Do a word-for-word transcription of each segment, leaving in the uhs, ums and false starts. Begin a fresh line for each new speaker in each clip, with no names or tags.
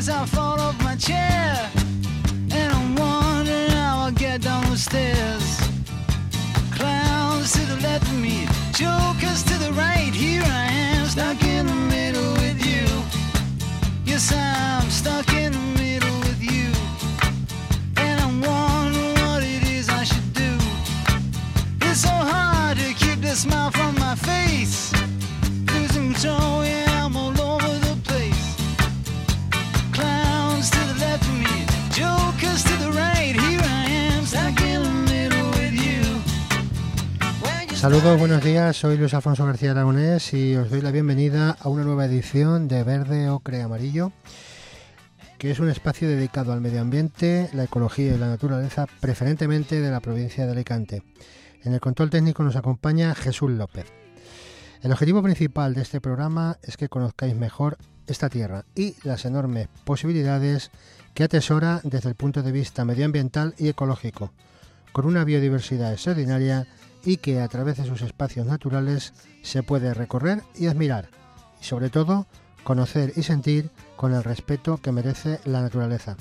as I fall off my chair, and I'm wondering how I'll get down the stairs. Clowns to the left of me, jokers to the right. Here I am, stuck in the middle with you. Yes, I'm stuck in the middle with you, and I'm wondering what it is I should do. It's so hard to keep the smile from my face. Losing control, yeah, I'm all over the place. Clowns to the left of me, jokers to the right. Here I am, stuck in the middle with you.
Saludos, buenos días, soy Luis Alfonso García Aragonés y os doy la bienvenida a una nueva edición de Verde, Ocre, Amarillo, que es un espacio dedicado al medio ambiente, la ecología y la naturaleza, preferentemente de la provincia de Alicante. En el control técnico nos acompaña Jesús López. El objetivo principal de este programa es que conozcáis mejor esta tierra y las enormes posibilidades que atesora desde el punto de vista medioambiental y ecológico, con una biodiversidad extraordinaria y que a través de sus espacios naturales se puede recorrer y admirar, y sobre todo conocer y sentir con el respeto que merece la naturaleza.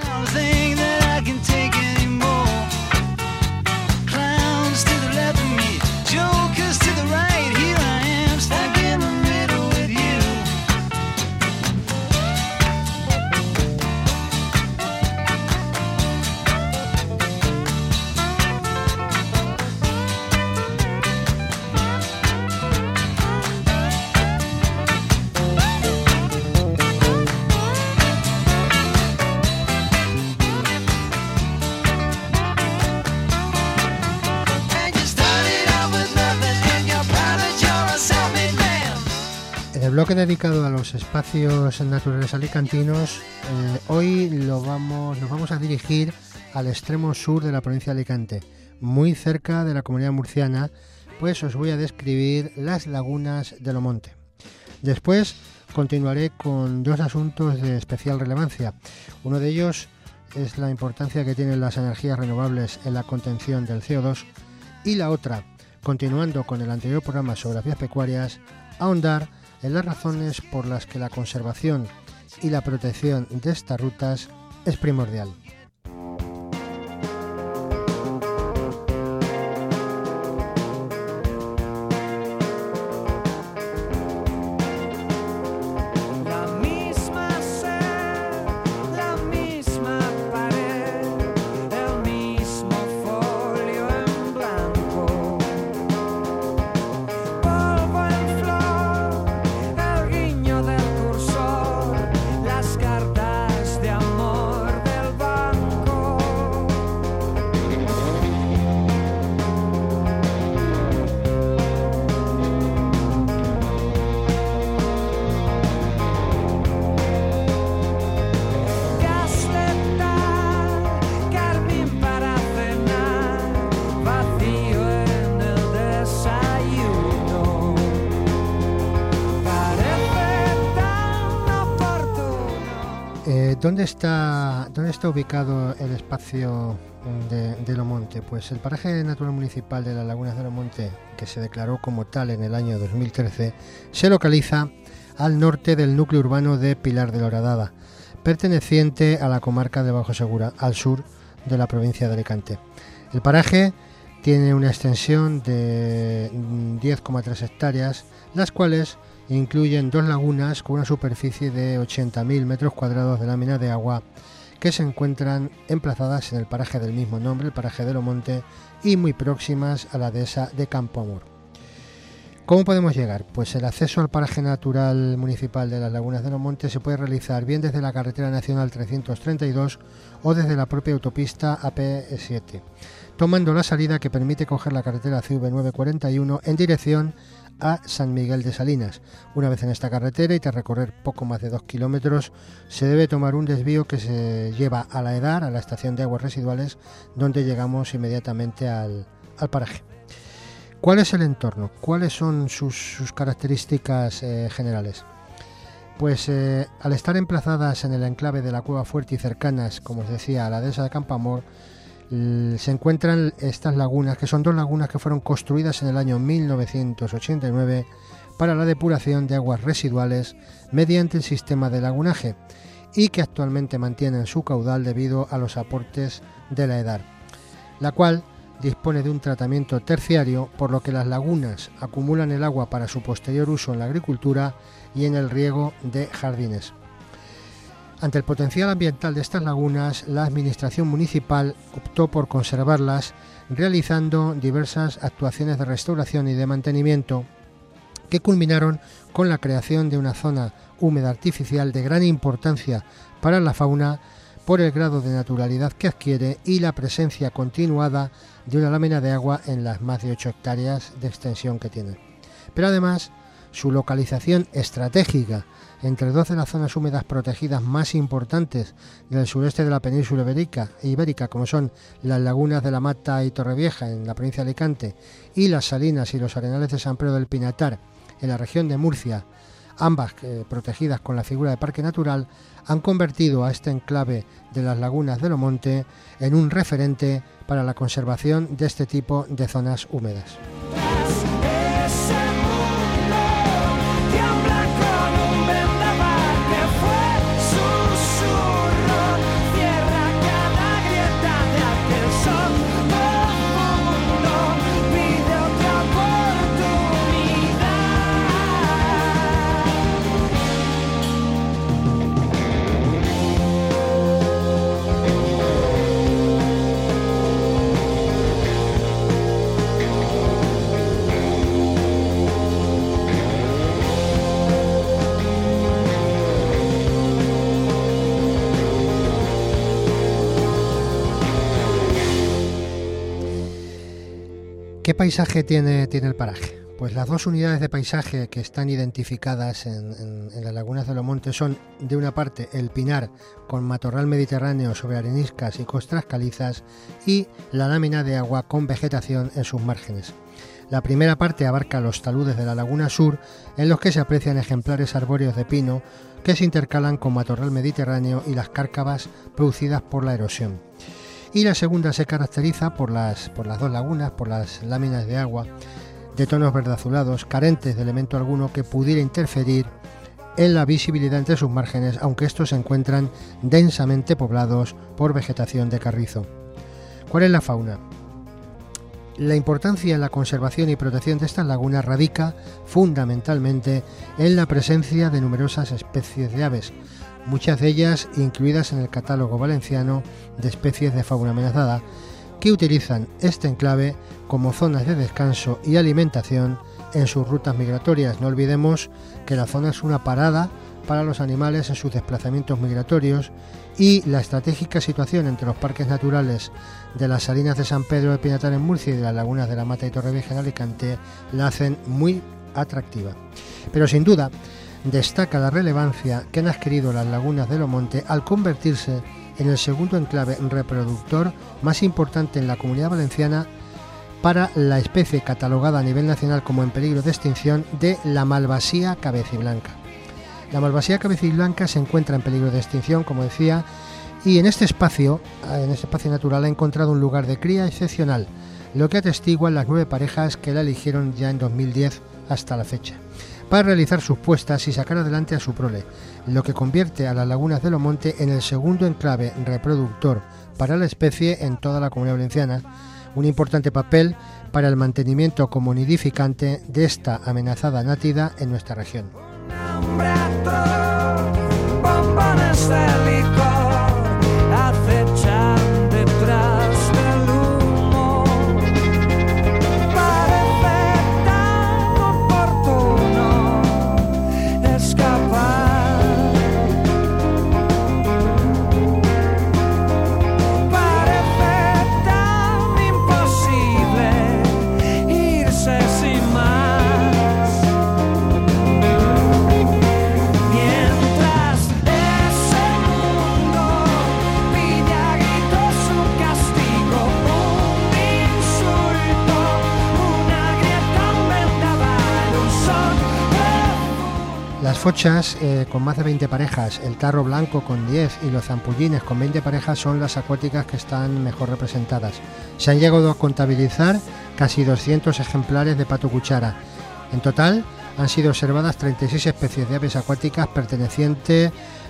En el bloque dedicado a los espacios naturales alicantinos, eh, hoy lo vamos, nos vamos a dirigir al extremo sur de la provincia de Alicante, muy cerca de la Comunidad Murciana, pues os voy a describir las lagunas de Lomonte. Después continuaré con dos asuntos de especial relevancia. Uno de ellos es la importancia que tienen las energías renovables en la contención del C O dos y la otra, continuando con el anterior programa sobre las vías pecuarias, ahondar en las razones por las que la conservación y la protección de estas rutas es primordial. ¿Dónde está, ¿Dónde está ubicado el espacio de, de Lomonte? Pues el paraje natural municipal de las Lagunas de Lomonte, que se declaró como tal en el año dos mil trece, se localiza al norte del núcleo urbano de Pilar de la Horadada, perteneciente a la comarca de Bajo Segura, al sur de la provincia de Alicante. El paraje tiene una extensión de diez coma tres hectáreas, las cuales incluyen dos lagunas con una superficie de ochenta mil metros cuadrados de lámina de agua que se encuentran emplazadas en el paraje del mismo nombre, el paraje de Lomonte, y muy próximas a la dehesa de Campo Amor. ¿Cómo podemos llegar? Pues el acceso al paraje natural municipal de las Lagunas de Lomonte se puede realizar bien desde la carretera nacional trescientos treinta y dos o desde la propia autopista A P siete, tomando la salida que permite coger la carretera C V novecientos cuarenta y uno en dirección a San Miguel de Salinas. Una vez en esta carretera y tras recorrer poco más de dos kilómetros, se debe tomar un desvío que se lleva a la Edar, a la estación de aguas residuales, donde llegamos inmediatamente al, al paraje. ¿Cuál es el entorno? ¿Cuáles son sus, sus características eh, generales? Pues eh, al estar emplazadas en el enclave de la Cueva Fuerte y cercanas, como os decía, a la dehesa de Campo Amor, se encuentran estas lagunas, que son dos lagunas que fueron construidas en el año mil novecientos ochenta y nueve para la depuración de aguas residuales mediante el sistema de lagunaje y que actualmente mantienen su caudal debido a los aportes de la Edar, la cual dispone de un tratamiento terciario, por lo que las lagunas acumulan el agua para su posterior uso en la agricultura y en el riego de jardines. Ante el potencial ambiental de estas lagunas, la Administración municipal optó por conservarlas, realizando diversas actuaciones de restauración y de mantenimiento que culminaron con la creación de una zona húmeda artificial de gran importancia para la fauna por el grado de naturalidad que adquiere y la presencia continuada de una lámina de agua en las más de ocho hectáreas de extensión que tiene. Pero además, su localización estratégica entre dos de las zonas húmedas protegidas más importantes del sureste de la península ibérica, ibérica, como son las lagunas de la Mata y Torrevieja en la provincia de Alicante y las salinas y los arenales de San Pedro del Pinatar en la región de Murcia, ambas eh, protegidas con la figura de parque natural, han convertido a este enclave de las lagunas de Lomonte en un referente para la conservación de este tipo de zonas húmedas. ¿Qué paisaje tiene, tiene el paraje? Pues las dos unidades de paisaje que están identificadas en, en, en las lagunas de Lomonte son, de una parte, el pinar con matorral mediterráneo sobre areniscas y costras calizas y la lámina de agua con vegetación en sus márgenes. La primera parte abarca los taludes de la laguna sur, en los que se aprecian ejemplares arbóreos de pino que se intercalan con matorral mediterráneo y las cárcavas producidas por la erosión. Y la segunda se caracteriza por las, por las dos lagunas, por las láminas de agua de tonos verde azulados, carentes de elemento alguno que pudiera interferir en la visibilidad entre sus márgenes, aunque estos se encuentran densamente poblados por vegetación de carrizo. ¿Cuál es la fauna? La importancia en la conservación y protección de estas lagunas radica fundamentalmente en la presencia de numerosas especies de aves, muchas de ellas incluidas en el catálogo valenciano de especies de fauna amenazada, que utilizan este enclave como zonas de descanso y alimentación en sus rutas migratorias. No olvidemos que la zona es una parada para los animales en sus desplazamientos migratorios y la estratégica situación entre los parques naturales de las salinas de San Pedro de Pinatar en Murcia y de las lagunas de la Mata y Torrevieja en Alicante la hacen muy atractiva. Pero sin duda destaca la relevancia que han adquirido las lagunas de Lomonte al convertirse en el segundo enclave reproductor más importante en la Comunidad Valenciana para la especie catalogada a nivel nacional como en peligro de extinción de la malvasía cabeciblanca. La malvasía cabeciblanca se encuentra en peligro de extinción, como decía, y en este espacio, en este espacio natural ha encontrado un lugar de cría excepcional, lo que atestiguan las nueve parejas que la eligieron ya en dos mil diez hasta la fecha, para realizar sus puestas y sacar adelante a su prole, lo que convierte a las lagunas de Lomonte en el segundo enclave reproductor para la especie en toda la Comunidad Valenciana, un importante papel para el mantenimiento como nidificante de esta amenazada nátida en nuestra región. Las fochas eh, con más de veinte parejas, el tarro blanco con diez y los zampullines con veinte parejas son las acuáticas que están mejor representadas. Se han llegado a contabilizar casi doscientos ejemplares de pato cuchara. En total han sido observadas treinta y seis especies de aves acuáticas pertenecientes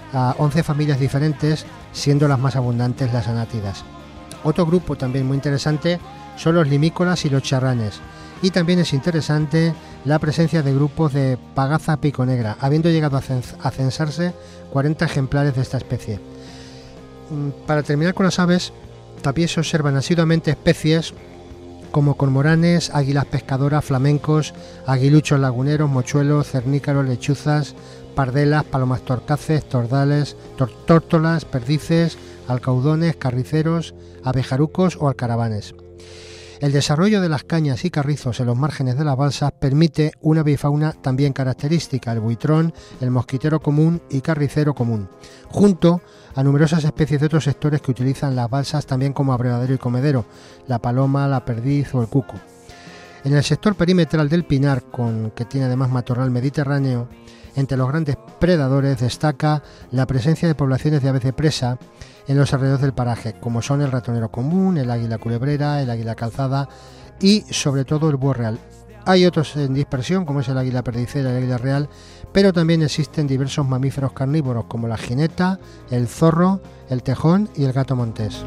a once familias diferentes, siendo las más abundantes las anátidas. Otro grupo también muy interesante son los limícolas y los charranes. Y también es interesante la presencia de grupos de pagaza piconegra, habiendo llegado a censarse cuarenta ejemplares de esta especie. Para terminar con las aves, también se observan asiduamente especies como cormoranes, águilas pescadoras, flamencos, aguiluchos laguneros, mochuelos, cernícaros, lechuzas, pardelas, palomas torcaces, tordales, tor- tórtolas, perdices, alcaudones, carriceros, abejarucos o alcaravanes. El desarrollo de las cañas y carrizos en los márgenes de las balsas permite una avifauna también característica, el buitrón, el mosquitero común y carricero común, junto a numerosas especies de otros sectores que utilizan las balsas también como abrevadero y comedero, la paloma, la perdiz o el cuco. En el sector perimetral del pinar, con que tiene además matorral mediterráneo, entre los grandes predadores destaca la presencia de poblaciones de aves de presa en los alrededores del paraje, como son el ratonero común, el águila culebrera, el águila calzada y sobre todo el búho real. Hay otros en dispersión, como es el águila perdicera y el águila real, pero también existen diversos mamíferos carnívoros como la jineta, el zorro, el tejón y el gato montés.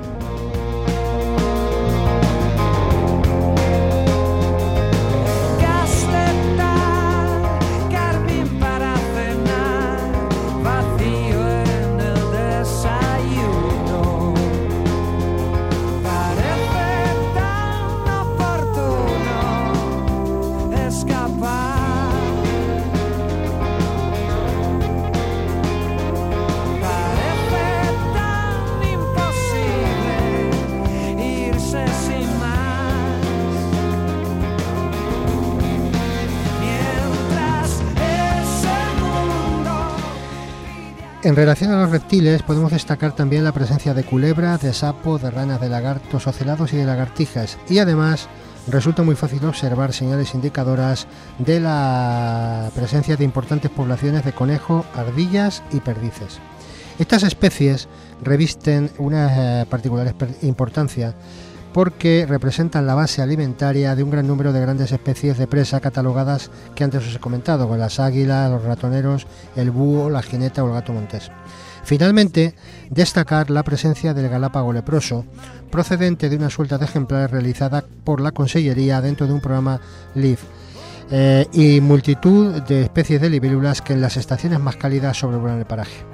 En relación a los reptiles, podemos destacar también la presencia de culebras, de sapos, de ranas, de lagartos ocelados y de lagartijas. Y además resulta muy fácil observar señales indicadoras de la presencia de importantes poblaciones de conejo, ardillas y perdices. Estas especies revisten una eh, particular importancia porque representan la base alimentaria de un gran número de grandes especies de presa catalogadas que antes os he comentado, con las águilas, los ratoneros, el búho, la jineta o el gato montés. Finalmente, destacar la presencia del galápago leproso, procedente de una suelta de ejemplares realizada por la Consellería dentro de un programa L I F, eh, y multitud de especies de libélulas que en las estaciones más cálidas sobrevuelan el paraje.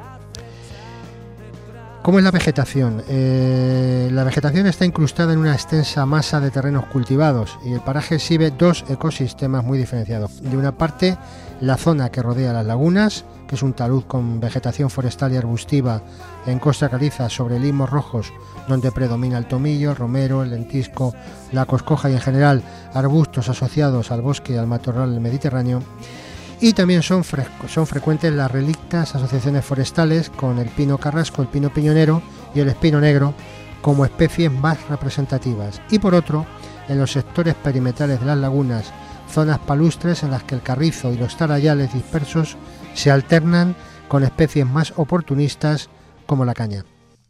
¿Cómo es la vegetación? Eh, la vegetación está incrustada en una extensa masa de terrenos cultivados y el paraje exhibe dos ecosistemas muy diferenciados. De una parte, la zona que rodea las lagunas, que es un talud con vegetación forestal y arbustiva en costa caliza sobre limos rojos, donde predomina el tomillo, el romero, el lentisco, la coscoja y en general arbustos asociados al bosque y al matorral del Mediterráneo. Y también son, frescos, son frecuentes las relictas asociaciones forestales con el pino carrasco, el pino piñonero y el espino negro como especies más representativas. Y por otro, en los sectores perimetrales de las lagunas, zonas palustres en las que el carrizo y los tarayales dispersos se alternan con especies más oportunistas como la caña.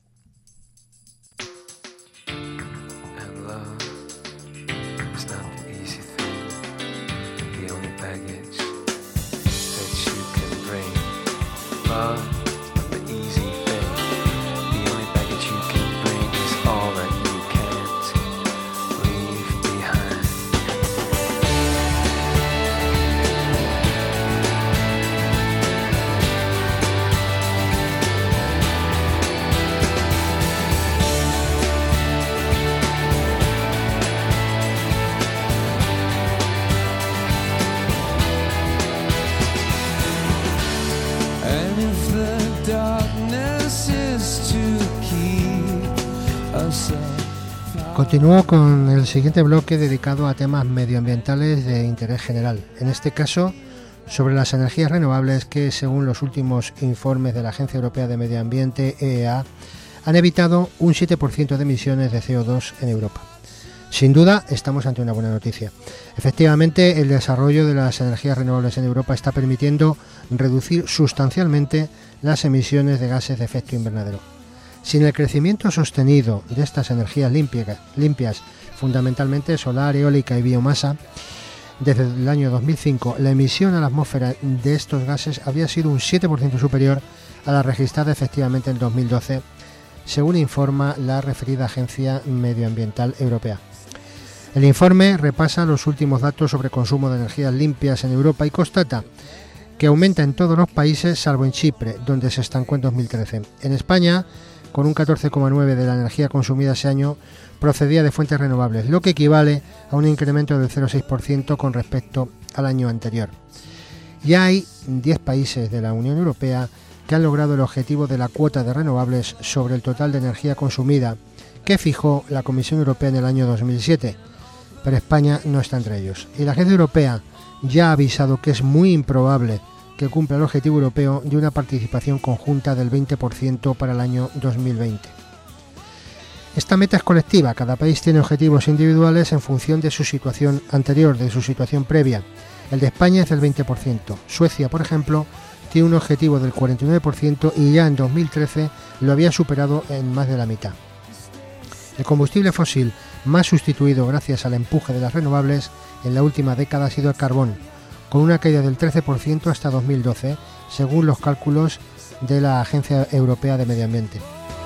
Continúo con el siguiente bloque dedicado a temas medioambientales de interés general, en este caso sobre las energías renovables que, según los últimos informes de la Agencia Europea de Medio Ambiente, E E A, han evitado un siete por ciento de emisiones de C O dos en Europa. Sin duda, estamos ante una buena noticia. Efectivamente, el desarrollo de las energías renovables en Europa está permitiendo reducir sustancialmente las emisiones de gases de efecto invernadero. Sin el crecimiento sostenido de estas energías limpias, limpias, fundamentalmente solar, eólica y biomasa, desde el año dos mil cinco, la emisión a la atmósfera de estos gases había sido un siete por ciento superior a la registrada efectivamente en dos mil doce, según informa la referida Agencia Medioambiental Europea. El informe repasa los últimos datos sobre consumo de energías limpias en Europa y constata que aumenta en todos los países salvo en Chipre, donde se estancó en dos mil trece. En España, con un catorce coma nueve por ciento de la energía consumida ese año, procedía de fuentes renovables, lo que equivale a un incremento del cero coma seis por ciento con respecto al año anterior. Ya hay diez países de la Unión Europea que han logrado el objetivo de la cuota de renovables sobre el total de energía consumida que fijó la Comisión Europea en el año dos mil siete, pero España no está entre ellos. Y la Agencia Europea ya ha avisado que es muy improbable que cumpla el objetivo europeo de una participación conjunta del veinte por ciento para el año dos mil veinte. Esta meta es colectiva, cada país tiene objetivos individuales en función de su situación anterior, de su situación previa. El de España es del veinte por ciento. Suecia, por ejemplo, tiene un objetivo del cuarenta y nueve por ciento y ya en dos mil trece lo había superado en más de la mitad. El combustible fósil más sustituido gracias al empuje de las renovables en la última década ha sido el carbón, con una caída del trece por ciento hasta dos mil doce, según los cálculos de la Agencia Europea de Medio Ambiente.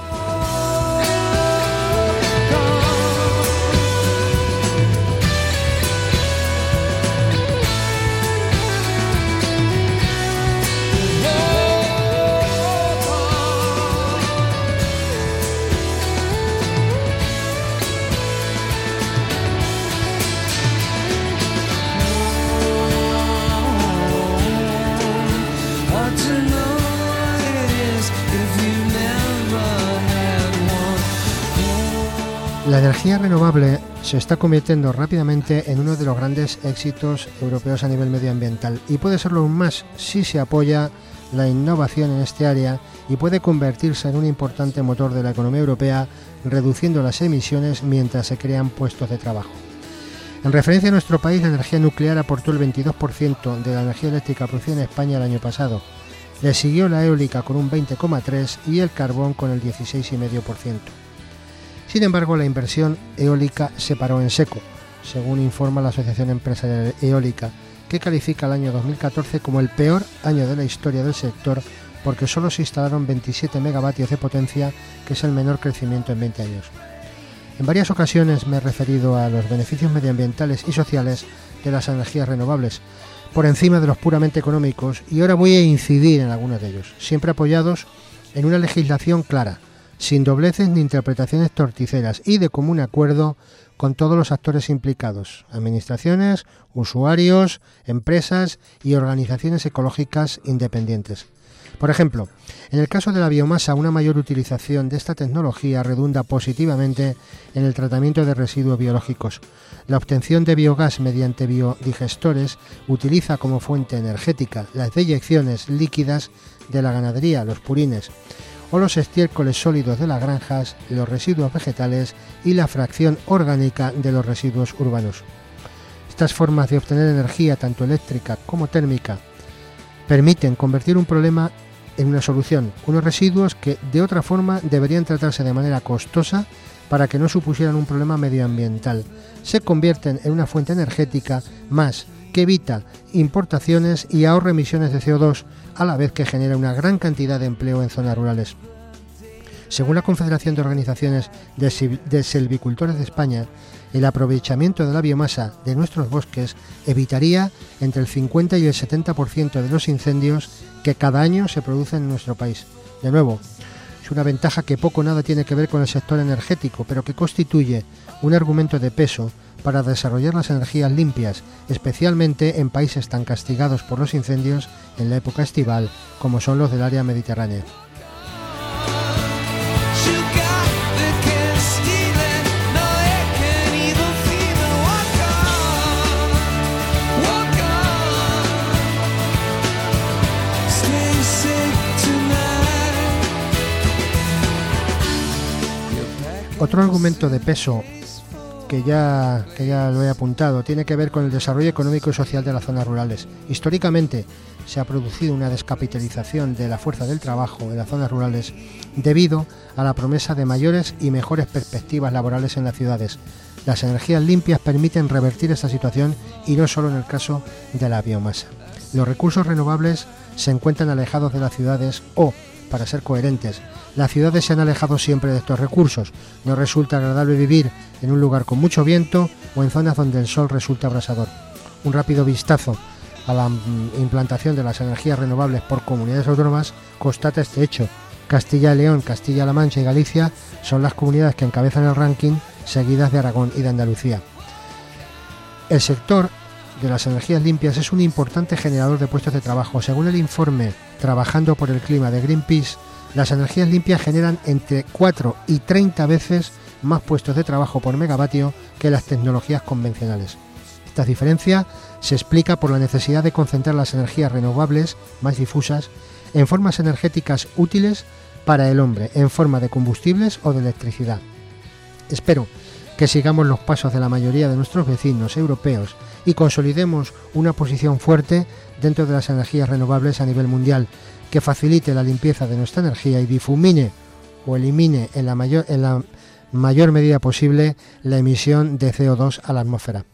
La energía renovable se está convirtiendo rápidamente en uno de los grandes éxitos europeos a nivel medioambiental y puede serlo aún más si se apoya la innovación en este área y puede convertirse en un importante motor de la economía europea, reduciendo las emisiones mientras se crean puestos de trabajo. En referencia a nuestro país, la energía nuclear aportó el veintidós por ciento de la energía eléctrica producida en España el año pasado. Le siguió la eólica con un veinte coma tres por ciento y el carbón con el dieciséis coma cinco por ciento. Sin embargo, la inversión eólica se paró en seco, según informa la Asociación Empresarial Eólica, que califica el año dos mil catorce como el peor año de la historia del sector porque solo se instalaron veintisiete megavatios de potencia, que es el menor crecimiento en veinte años. En varias ocasiones me he referido a los beneficios medioambientales y sociales de las energías renovables, por encima de los puramente económicos, y ahora voy a incidir en algunos de ellos, siempre apoyados en una legislación clara, sin dobleces ni interpretaciones torticeras y de común acuerdo con todos los actores implicados, administraciones, usuarios, empresas y organizaciones ecológicas independientes. Por ejemplo, en el caso de la biomasa, una mayor utilización de esta tecnología redunda positivamente en el tratamiento de residuos biológicos. La obtención de biogás mediante biodigestores utiliza como fuente energética las deyecciones líquidas de la ganadería, los purines, o los estiércoles sólidos de las granjas, los residuos vegetales y la fracción orgánica de los residuos urbanos. Estas formas de obtener energía, tanto eléctrica como térmica, permiten convertir un problema en una solución, unos residuos que de otra forma deberían tratarse de manera costosa para que no supusieran un problema medioambiental. Se convierten en una fuente energética más que evita importaciones y ahorra emisiones de C O dos, a la vez que genera una gran cantidad de empleo en zonas rurales. Según la Confederación de Organizaciones de Silvicultores de España, el aprovechamiento de la biomasa de nuestros bosques evitaría entre el cincuenta y el setenta por ciento de los incendios que cada año se producen en nuestro país. De nuevo, es una ventaja que poco o nada tiene que ver con el sector energético, pero que constituye un argumento de peso para desarrollar las energías limpias, especialmente en países tan castigados por los incendios en la época estival como son los del área mediterránea. Otro argumento de peso que ya, que ya lo he apuntado tiene que ver con el desarrollo económico y social de las zonas rurales. Históricamente se ha producido una descapitalización de la fuerza del trabajo en las zonas rurales debido a la promesa de mayores y mejores perspectivas laborales en las ciudades. Las energías limpias permiten revertir esta situación y no solo en el caso de la biomasa. Los recursos renovables se encuentran alejados de las ciudades o, para ser coherentes, las ciudades se han alejado siempre de estos recursos. No resulta agradable vivir en un lugar con mucho viento o en zonas donde el sol resulta abrasador. Un rápido vistazo a la implantación de las energías renovables por comunidades autónomas constata este hecho. Castilla y León, Castilla-La Mancha y Galicia son las comunidades que encabezan el ranking, seguidas de Aragón y de Andalucía. El sector de las energías limpias es un importante generador de puestos de trabajo. Según el informe Trabajando por el Clima de Greenpeace, las energías limpias generan entre cuatro y treinta veces más puestos de trabajo por megavatio que las tecnologías convencionales. Esta diferencia se explica por la necesidad de concentrar las energías renovables más difusas en formas energéticas útiles para el hombre, en forma de combustibles o de electricidad. Espero que sigamos los pasos de la mayoría de nuestros vecinos europeos y consolidemos una posición fuerte dentro de las energías renovables a nivel mundial, que facilite la limpieza de nuestra energía y difumine o elimine en la mayor, en la mayor medida posible la emisión de C O dos a la atmósfera.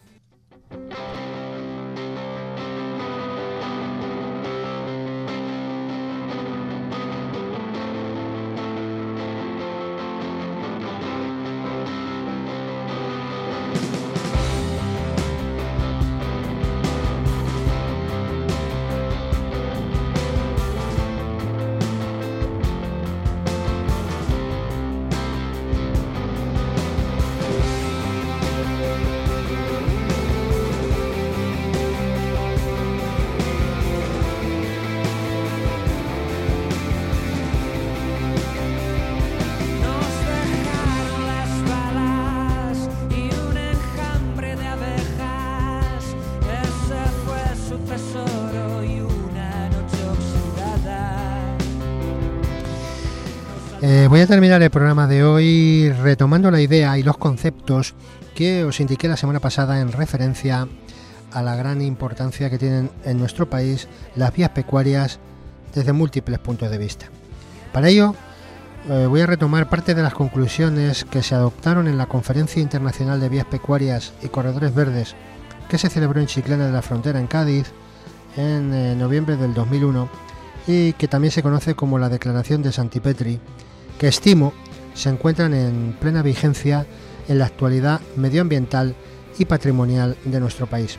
Eh, voy a terminar el programa de hoy retomando la idea y los conceptos que os indiqué la semana pasada en referencia a la gran importancia que tienen en nuestro país las vías pecuarias desde múltiples puntos de vista. Para ello eh, voy a retomar parte de las conclusiones que se adoptaron en la Conferencia Internacional de Vías Pecuarias y Corredores Verdes que se celebró en Chiclana de la Frontera, en Cádiz, en eh, noviembre del dos mil uno, y que también se conoce como la Declaración de Santipetri, que estimo se encuentran en plena vigencia en la actualidad medioambiental y patrimonial de nuestro país.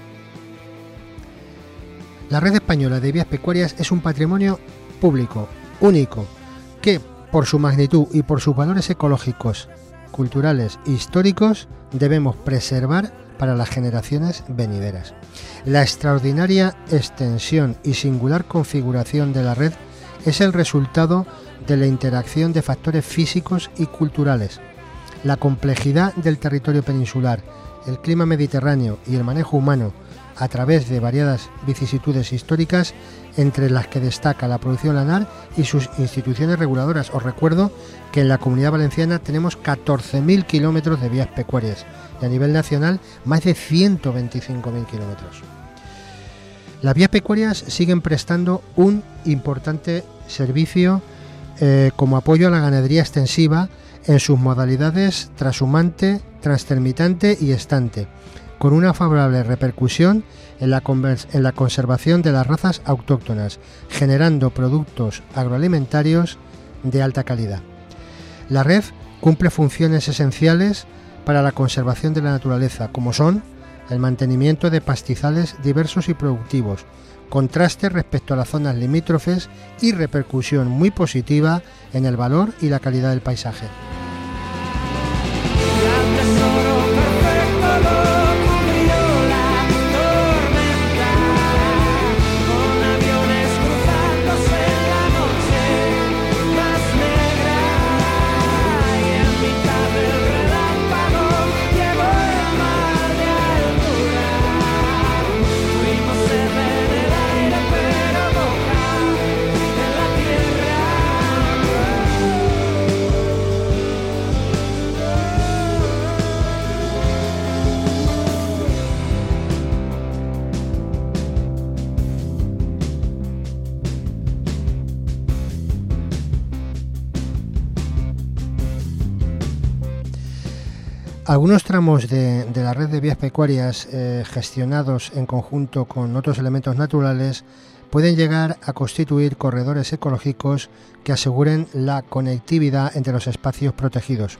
La Red Española de Vías Pecuarias es un patrimonio público, único, que por su magnitud y por sus valores ecológicos, culturales e históricos debemos preservar para las generaciones venideras. La extraordinaria extensión y singular configuración de la red es el resultado de la interacción de factores físicos y culturales. La complejidad del territorio peninsular, el clima mediterráneo y el manejo humano a través de variadas vicisitudes históricas, entre las que destaca la producción lanar y sus instituciones reguladoras. Os recuerdo que en la Comunidad Valenciana tenemos catorce mil kilómetros de vías pecuarias y a nivel nacional más de ciento veinticinco mil kilómetros. Las vías pecuarias siguen prestando un importante servicio eh, como apoyo a la ganadería extensiva en sus modalidades trashumante, transtermitante y estante, con una favorable repercusión en la, en la conservación de las razas autóctonas, generando productos agroalimentarios de alta calidad. La red cumple funciones esenciales para la conservación de la naturaleza, como son el mantenimiento de pastizales diversos y productivos, contraste respecto a las zonas limítrofes y repercusión muy positiva en el valor y la calidad del paisaje. Algunos tramos de, de la red de vías pecuarias eh, gestionados en conjunto con otros elementos naturales pueden llegar a constituir corredores ecológicos que aseguren la conectividad entre los espacios protegidos.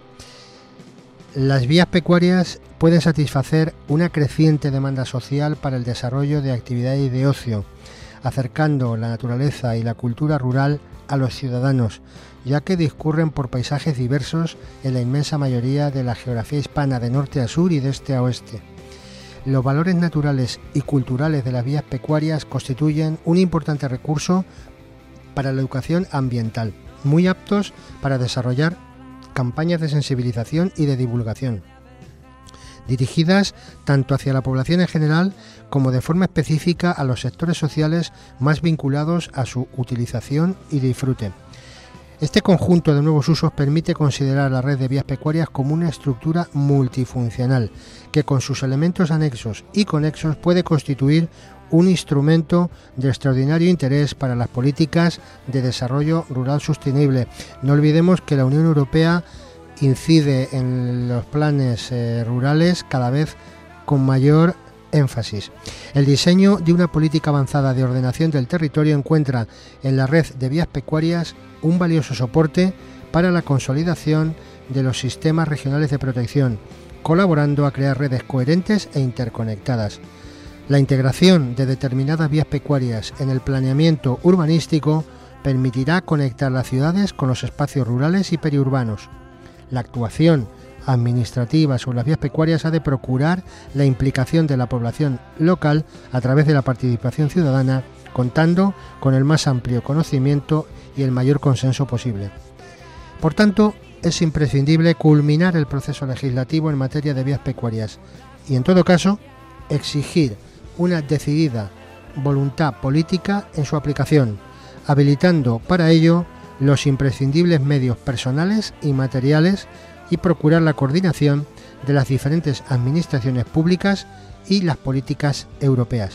Las vías pecuarias pueden satisfacer una creciente demanda social para el desarrollo de actividades de ocio, acercando la naturaleza y la cultura rural a los ciudadanos, ya que discurren por paisajes diversos en la inmensa mayoría de la geografía hispana, de norte a sur y de este a oeste. Los valores naturales y culturales de las vías pecuarias constituyen un importante recurso para la educación ambiental, muy aptos para desarrollar campañas de sensibilización y de divulgación, dirigidas tanto hacia la población en general como de forma específica a los sectores sociales más vinculados a su utilización y disfrute. Este conjunto de nuevos usos permite considerar la red de vías pecuarias como una estructura multifuncional que, con sus elementos anexos y conexos, puede constituir un instrumento de extraordinario interés para las políticas de desarrollo rural sostenible. No olvidemos que la Unión Europea incide en los planes eh, rurales cada vez con mayor énfasis. El diseño de una política avanzada de ordenación del territorio encuentra en la red de vías pecuarias un valioso soporte para la consolidación de los sistemas regionales de protección, colaborando a crear redes coherentes e interconectadas. La integración de determinadas vías pecuarias en el planeamiento urbanístico permitirá conectar las ciudades con los espacios rurales y periurbanos. La actuación administrativa sobre las vías pecuarias ha de procurar la implicación de la población local a través de la participación ciudadana, contando con el más amplio conocimiento y el mayor consenso posible. Por tanto, es imprescindible culminar el proceso legislativo en materia de vías pecuarias y, en todo caso, exigir una decidida voluntad política en su aplicación, habilitando para ello los imprescindibles medios personales y materiales y procurar la coordinación de las diferentes administraciones públicas y las políticas europeas.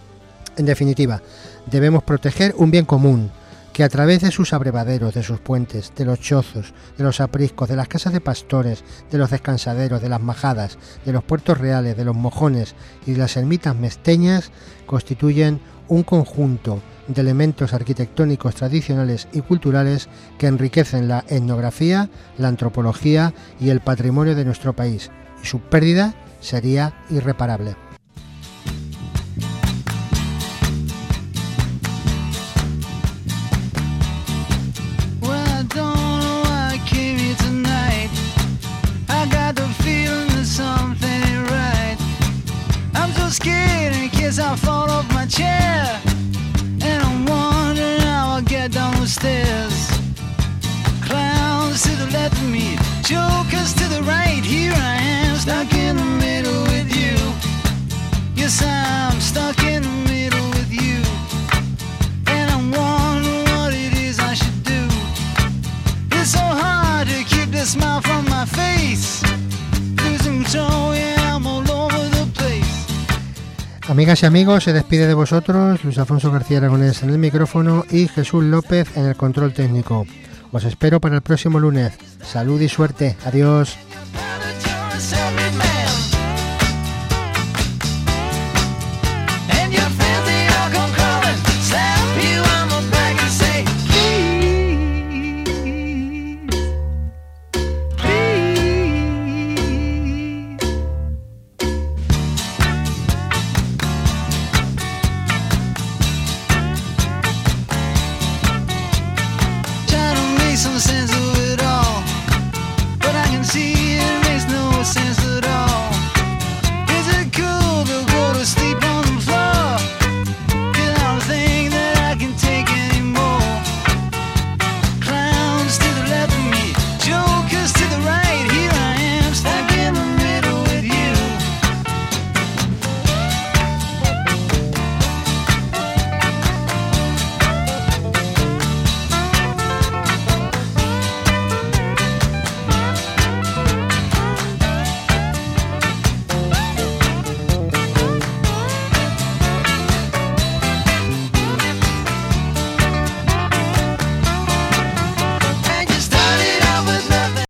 En definitiva, debemos proteger un bien común que, a través de sus abrevaderos, de sus puentes, de los chozos, de los apriscos, de las casas de pastores, de los descansaderos, de las majadas, de los puertos reales, de los mojones y de las ermitas mesteñas, constituyen un conjunto de elementos arquitectónicos tradicionales y culturales que enriquecen la etnografía, la antropología y el patrimonio de nuestro país, y su pérdida sería irreparable.
I fall off my chair and I'm wondering how I'll get down the stairs. Clowns to the left of me, jokers to the right. Here I am, stuck in the middle with you. Yes, I'm stuck in the middle with you. And I'm wondering what it is I should do. It's so hard to keep the smile from my face. Losing control, yeah, I'm all over the place.
Amigas y amigos, se despide de vosotros Luis Afonso García Aragonés en el micrófono y Jesús López en el control técnico. Os espero para el próximo lunes. Salud y suerte. Adiós.